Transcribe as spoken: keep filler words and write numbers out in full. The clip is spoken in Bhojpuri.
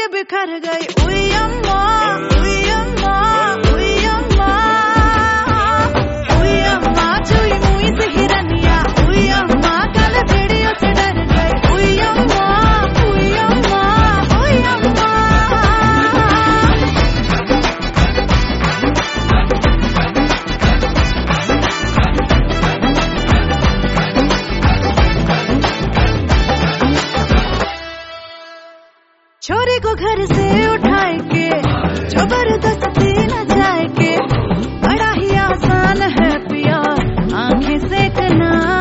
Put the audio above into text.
बिखर गई। उई अम्मा, उई अम्मा, उई अम्मा, उई अम्मा चुई मुई से हिरनिया। उई अम्मा कल चिड़ियों से डर गई। उई अम्मा, उई अम्मा, उई अम्मा। छोरी को घर से उठाए के जबरदस्ती न जाए के, बड़ा ही आसान है पिया आंखें सेकना।